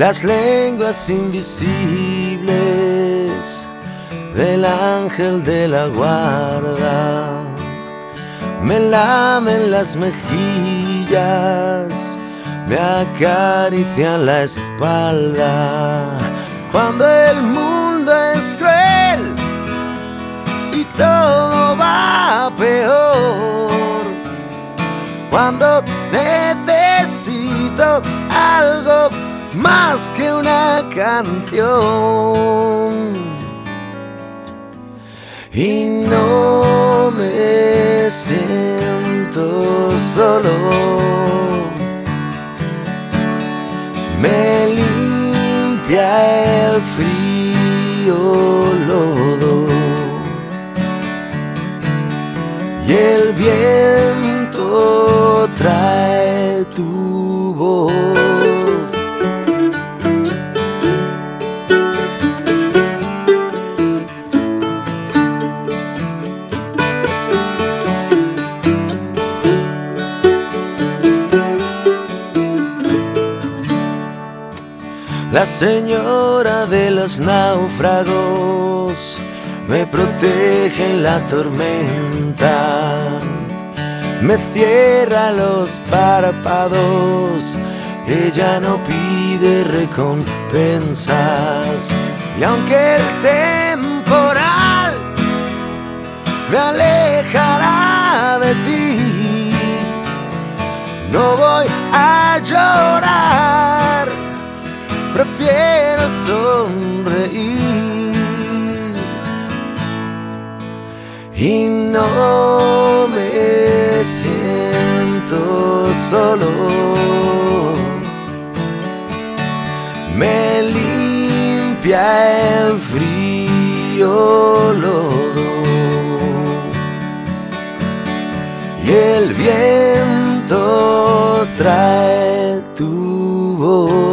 las lenguas invisibles del ángel de la guarda me lamen las mejillas, me acarician la espalda. Cuando el mundo es cruel y todo va peor, cuando necesito algo más que una canción y no me siento solo, me limpia el frío lodo y el viento trae tu voz. La señora de los náufragos me protege en la tormenta, me cierra los párpados, ella no pide recompensas. Y aunque el temporal me alejará de ti, no voy a llorar, prefiero sonreír y no me siento solo, me limpia el frío lodo y el viento trae tu voz.